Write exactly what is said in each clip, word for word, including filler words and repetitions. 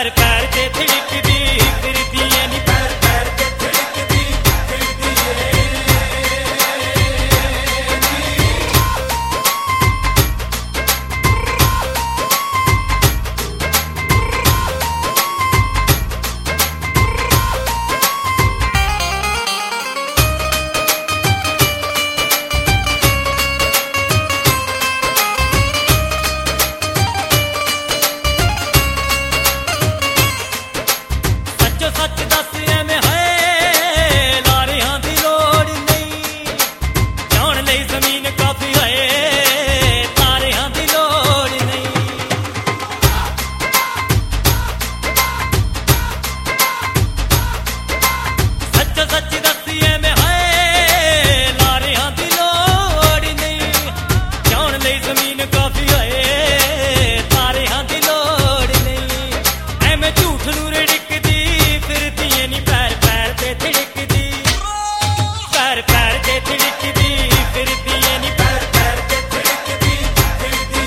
पैर पैर ते थिड़कदी फिरदी ऐ नी पैर पैर ते थिड़कदी फिरदी सच दस एवें है लारियां दी लोड़ नहीं जान लई जमीन काफी है तारियां दी लोड़ नहीं सच सच दस एवें है लारियां दी लोड़ नहीं जान लई जमीन काफी है तारियां दी लोड़ नहीं एवें झूठ नूं रिड़कदी फिरदी ऐ नी पैर पैर ते थिड़कदी पैर पैर ते थिड़कदी फिरदी ऐ नी पैर पैर ते थिड़कदी फिरदी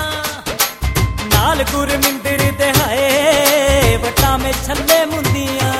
गुरमिंदर दे हाए वटा में छल्ले मुंदियां